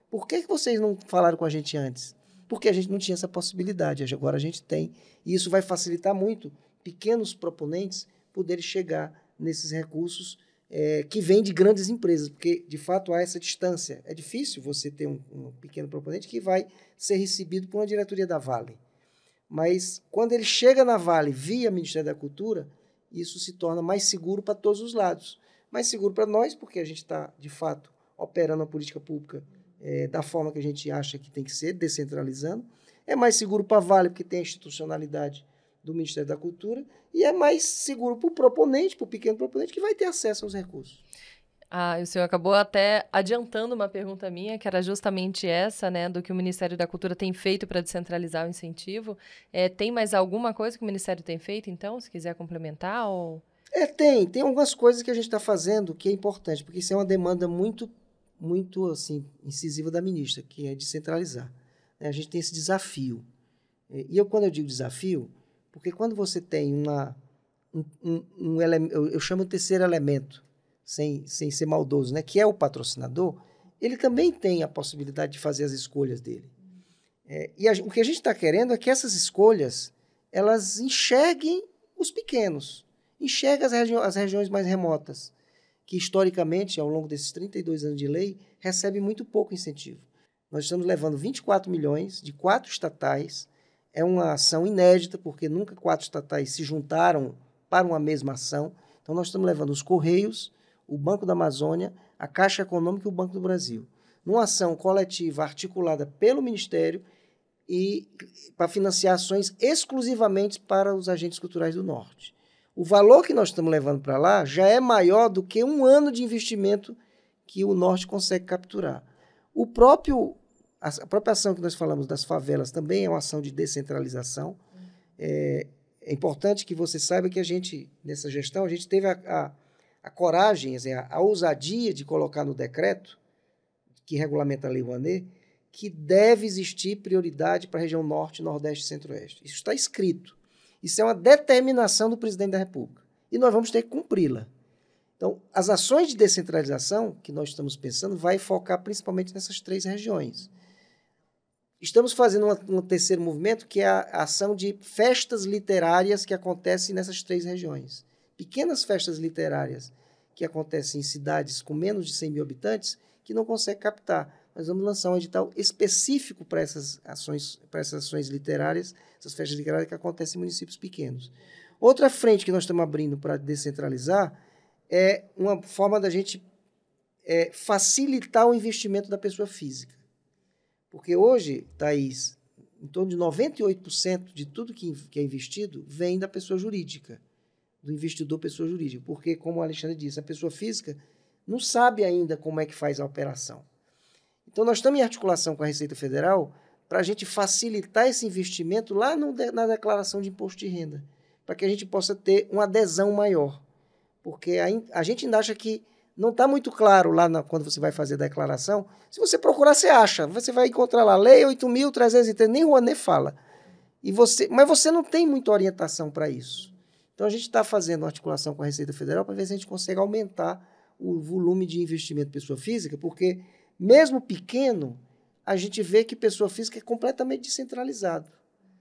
Por que vocês não falaram com a gente antes? Porque a gente não tinha essa possibilidade, agora a gente tem. E isso vai facilitar muito pequenos proponentes poderem chegar nesses recursos que vêm de grandes empresas, porque, de fato, há essa distância. É difícil você ter um pequeno proponente que vai ser recebido por uma diretoria da Vale. Mas, quando ele chega na Vale via Ministério da Cultura, isso se torna mais seguro para todos os lados. Mais seguro para nós, porque a gente está, de fato, operando a política pública da forma que a gente acha que tem que ser, descentralizando. É mais seguro para a Vale, porque tem a institucionalidade do Ministério da Cultura, e é mais seguro para o proponente, para o pequeno proponente, que vai ter acesso aos recursos. O senhor acabou até adiantando uma pergunta minha, que era justamente essa, né, do que o Ministério da Cultura tem feito para descentralizar o incentivo. Tem mais alguma coisa que o Ministério tem feito, então, se quiser complementar? Ou... Tem algumas coisas que a gente está fazendo que é importante, porque isso é uma demanda muito assim, incisiva da ministra, que é descentralizar. A gente tem esse desafio. E quando eu digo desafio, porque quando você tem um elemento, eu chamo de terceiro elemento, sem ser maldoso, né, que é o patrocinador, ele também tem a possibilidade de fazer as escolhas dele. O que a gente está querendo é que essas escolhas, elas enxerguem os pequenos, enxerguem as regiões mais remotas, que historicamente, ao longo desses 32 anos de lei, recebem muito pouco incentivo. Nós estamos levando 24 milhões de 4 estatais. É uma ação inédita, porque nunca 4 estatais se juntaram para uma mesma ação. Então, nós estamos levando os Correios, o Banco da Amazônia, a Caixa Econômica e o Banco do Brasil, numa ação coletiva articulada pelo Ministério e para financiar ações exclusivamente para os agentes culturais do Norte. O valor que nós estamos levando para lá já é maior do que um ano de investimento que o Norte consegue capturar. A própria ação que nós falamos das favelas também é uma ação de descentralização. É importante que você saiba que a gente, nessa gestão, a gente teve a coragem, a ousadia de colocar no decreto, que regulamenta a Lei Rouanet, que deve existir prioridade para a região Norte, Nordeste e Centro-Oeste. Isso está escrito. Isso é uma determinação do presidente da República. E nós vamos ter que cumpri-la. Então, as ações de descentralização que nós estamos pensando vai focar principalmente nessas 3 regiões. Estamos fazendo um terceiro movimento, que é a ação de festas literárias que acontecem nessas 3 regiões. Pequenas festas literárias que acontecem em cidades com menos de 100 mil habitantes que não conseguem captar. Nós vamos lançar um edital específico para essas ações literárias, essas festas literárias que acontecem em municípios pequenos. Outra frente que nós estamos abrindo para descentralizar é uma forma da gente facilitar o investimento da pessoa física. Porque hoje, Thaís, em torno de 98% de tudo que é investido vem da pessoa jurídica, do investidor pessoa jurídica. Porque, como o Alexandre disse, a pessoa física não sabe ainda como é que faz a operação. Então, nós estamos em articulação com a Receita Federal para a gente facilitar esse investimento lá na declaração de imposto de renda, para que a gente possa ter uma adesão maior. Porque a gente ainda acha que não está muito claro lá quando você vai fazer a declaração. Se você procurar, você acha. Você vai encontrar lá, Lei 8.303, nem o Rouanet fala. Mas você não tem muita orientação para isso. Então, a gente está fazendo uma articulação com a Receita Federal para ver se a gente consegue aumentar o volume de investimento de pessoa física, porque, mesmo pequeno, a gente vê que pessoa física é completamente descentralizado.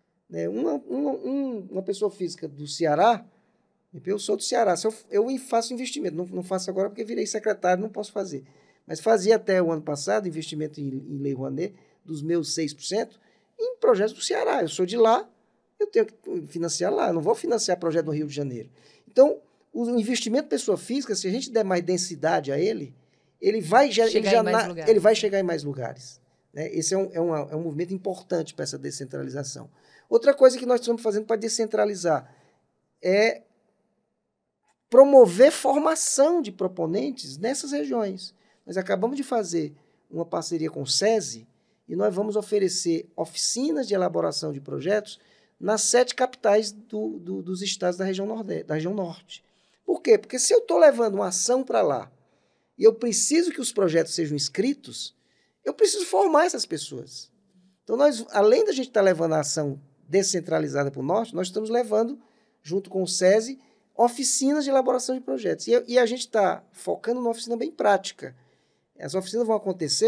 Uma pessoa física do Ceará, eu sou do Ceará, eu faço investimento, não faço agora porque virei secretário, não posso fazer. Mas fazia até o ano passado investimento em Lei Rouanet, dos meus 6%, em projetos do Ceará. Eu sou de lá, eu tenho que financiar lá, eu não vou financiar projeto no Rio de Janeiro. Então, o investimento pessoa física, se a gente der mais densidade a ele vai chegar em mais lugares. Né? Esse é um movimento importante para essa descentralização. Outra coisa que nós estamos fazendo para descentralizar é promover formação de proponentes nessas regiões. Nós acabamos de fazer uma parceria com o SESI e nós vamos oferecer oficinas de elaboração de projetos nas 7 capitais dos estados da região Norte. Por quê? Porque se eu estou levando uma ação para lá e eu preciso que os projetos sejam inscritos, eu preciso formar essas pessoas. Então, além da gente estar levando a ação descentralizada para o Norte, nós estamos levando, junto com o SESI, oficinas de elaboração de projetos. E a gente está focando numa oficina bem prática. As oficinas vão acontecer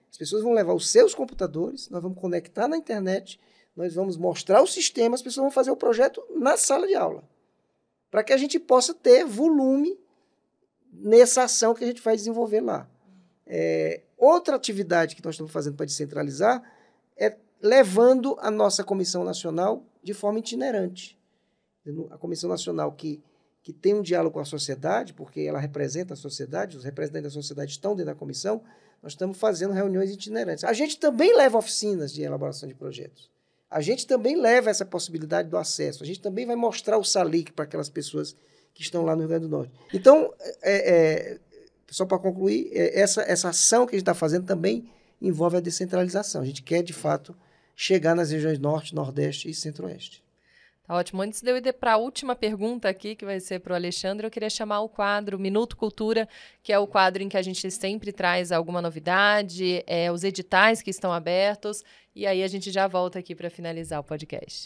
As pessoas vão levar os seus computadores, nós vamos conectar na internet, nós vamos mostrar o sistema, as pessoas vão fazer o projeto na sala de aula, para que a gente possa ter volume nessa ação que a gente vai desenvolver lá. Outra atividade que nós estamos fazendo para descentralizar é levando a nossa Comissão Nacional de forma itinerante. A Comissão Nacional que tem um diálogo com a sociedade, porque ela representa a sociedade, os representantes da sociedade estão dentro da comissão, nós estamos fazendo reuniões itinerantes. A gente também leva oficinas de elaboração de projetos. A gente também leva essa possibilidade do acesso. A gente também vai mostrar o SALIC para aquelas pessoas que estão lá no Rio Grande do Norte. Então, só para concluir, essa ação que a gente está fazendo também envolve a descentralização. A gente quer, de fato, chegar nas regiões Norte, Nordeste e Centro-Oeste. Tá ótimo. Antes de eu ir para a última pergunta aqui, que vai ser para o Alexandre, eu queria chamar o quadro Minuto Cultura, que é o quadro em que a gente sempre traz alguma novidade, os editais que estão abertos, e aí a gente já volta aqui para finalizar o podcast.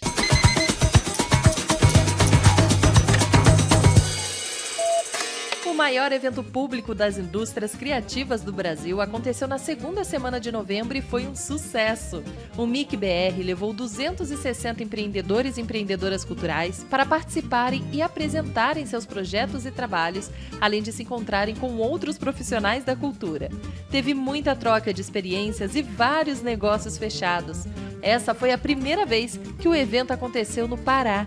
O maior evento público das indústrias criativas do Brasil aconteceu na segunda semana de novembro e foi um sucesso. O MIC BR levou 260 empreendedores e empreendedoras culturais para participarem e apresentarem seus projetos e trabalhos, além de se encontrarem com outros profissionais da cultura. Teve muita troca de experiências e vários negócios fechados. Essa foi a primeira vez que o evento aconteceu no Pará.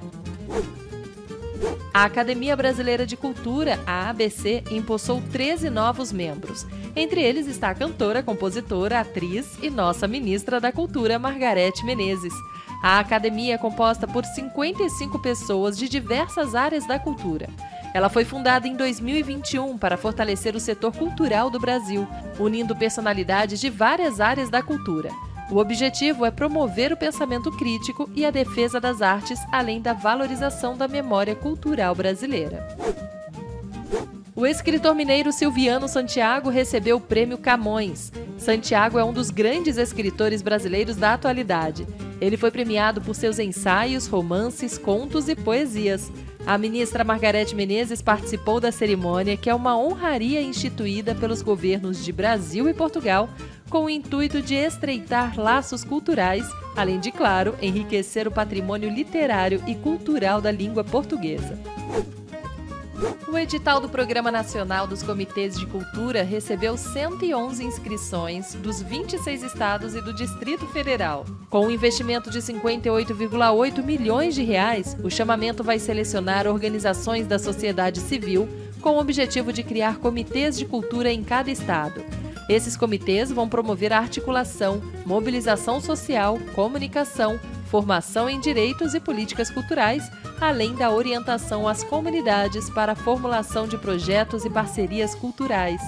A Academia Brasileira de Cultura, a ABC, impulsou 13 novos membros. Entre eles está a cantora, compositora, atriz e nossa ministra da Cultura, Margareth Menezes. A academia é composta por 55 pessoas de diversas áreas da cultura. Ela foi fundada em 2021 para fortalecer o setor cultural do Brasil, unindo personalidades de várias áreas da cultura. O objetivo é promover o pensamento crítico e a defesa das artes, além da valorização da memória cultural brasileira. O escritor mineiro Silviano Santiago recebeu o Prêmio Camões. Santiago é um dos grandes escritores brasileiros da atualidade. Ele foi premiado por seus ensaios, romances, contos e poesias. A ministra Margareth Menezes participou da cerimônia, que é uma honraria instituída pelos governos de Brasil e Portugal, com o intuito de estreitar laços culturais, além de, claro, enriquecer o patrimônio literário e cultural da língua portuguesa. O edital do Programa Nacional dos Comitês de Cultura recebeu 111 inscrições dos 26 estados e do Distrito Federal. Com um investimento de 58,8 milhões de reais, o chamamento vai selecionar organizações da sociedade civil com o objetivo de criar comitês de cultura em cada estado. Esses comitês vão promover a articulação, mobilização social, comunicação, formação em direitos e políticas culturais, além da orientação às comunidades para a formulação de projetos e parcerias culturais.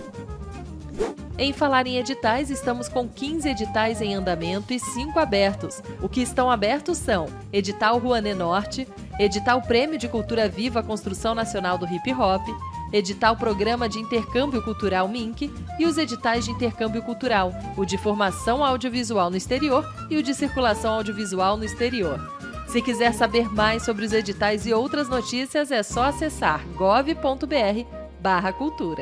Em falar em editais, estamos com 15 editais em andamento e 5 abertos. O que estão abertos são Edital Rouanet Norte, Edital Prêmio de Cultura Viva Construção Nacional do Hip Hop, Edital Programa de Intercâmbio Cultural MINC e os editais de intercâmbio cultural, o de formação audiovisual no exterior e o de circulação audiovisual no exterior. Se quiser saber mais sobre os editais e outras notícias, é só acessar gov.br/cultura.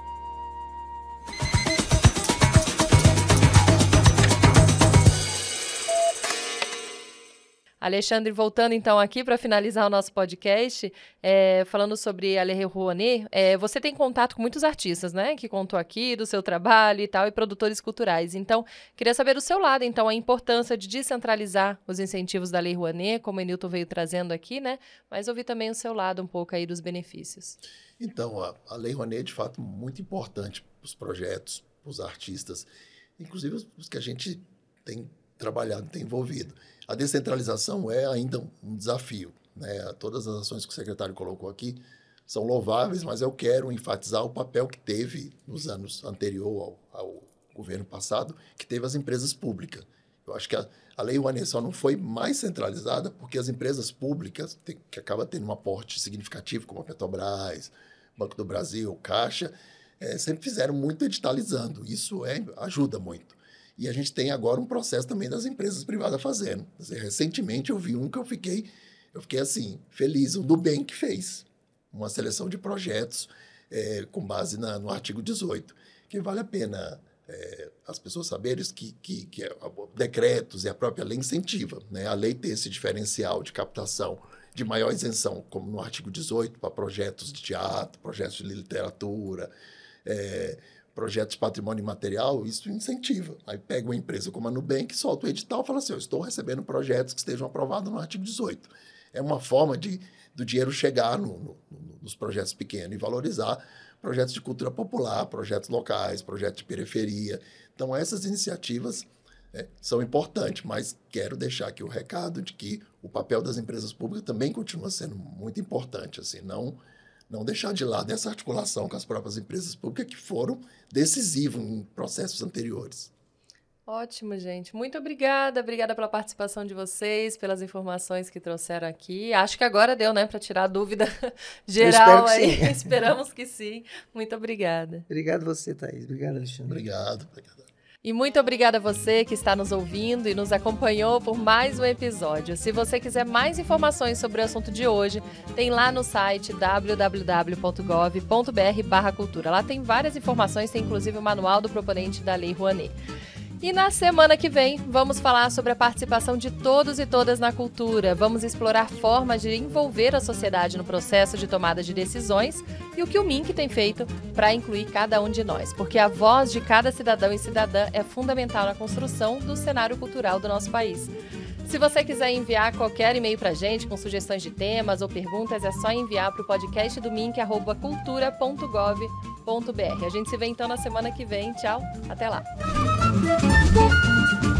Alexandre, voltando então aqui para finalizar o nosso podcast, falando sobre a Lei Rouanet, você tem contato com muitos artistas, né, que contou aqui do seu trabalho e tal, e produtores culturais. Então, queria saber do seu lado, então, a importância de descentralizar os incentivos da Lei Rouanet, como o Enilton veio trazendo aqui, né, mas ouvir também o seu lado um pouco aí dos benefícios. Então, a Lei Rouanet é, de fato, muito importante para os projetos, para os artistas, inclusive os que a gente tem trabalhado, tem envolvido. A descentralização é ainda um desafio, né? Todas as ações que o secretário colocou aqui são louváveis, mas eu quero enfatizar o papel que teve nos anos anteriores ao governo passado, que teve as empresas públicas. Eu acho que a Lei Rouanet só não foi mais centralizada porque as empresas públicas, que acabam tendo um aporte significativo, como a Petrobras, Banco do Brasil, Caixa, sempre fizeram muito editalizando. Isso ajuda muito. E a gente tem agora um processo também das empresas privadas fazendo. Recentemente eu vi um que eu fiquei assim, feliz, o Nubank fez uma seleção de projetos com base no artigo 18, que vale a pena as pessoas saberem que decretos e a própria lei incentiva, né? A lei tem esse diferencial de captação de maior isenção, como no artigo 18, para projetos de teatro, projetos de literatura, projetos de patrimônio imaterial, isso incentiva. Aí pega uma empresa como a Nubank, solta o edital e fala assim, eu estou recebendo projetos que estejam aprovados no artigo 18. É uma forma do dinheiro chegar nos projetos pequenos e valorizar projetos de cultura popular, projetos locais, projetos de periferia. Então, essas iniciativas são importantes, mas quero deixar aqui o recado de que o papel das empresas públicas também continua sendo muito importante, assim, não deixar de lado essa articulação com as próprias empresas públicas que foram decisivas em processos anteriores. Ótimo, gente. Muito obrigada. Obrigada pela participação de vocês, pelas informações que trouxeram aqui. Acho que agora deu, né, para tirar a dúvida geral aí. Sim. Esperamos que sim. Muito obrigada. Obrigado você, Thaís. Obrigado, Alexandre. Obrigado. E muito obrigada a você que está nos ouvindo e nos acompanhou por mais um episódio. Se você quiser mais informações sobre o assunto de hoje, tem lá no site www.gov.br/cultura. Lá tem várias informações, tem inclusive o manual do proponente da Lei Rouanet. E na semana que vem, vamos falar sobre a participação de todos e todas na cultura. Vamos explorar formas de envolver a sociedade no processo de tomada de decisões e o que o MINC tem feito para incluir cada um de nós. Porque a voz de cada cidadão e cidadã é fundamental na construção do cenário cultural do nosso país. Se você quiser enviar qualquer e-mail para a gente com sugestões de temas ou perguntas, é só enviar para o podcast do minc@cultura.gov.br. A gente se vê então na semana que vem. Tchau, até lá!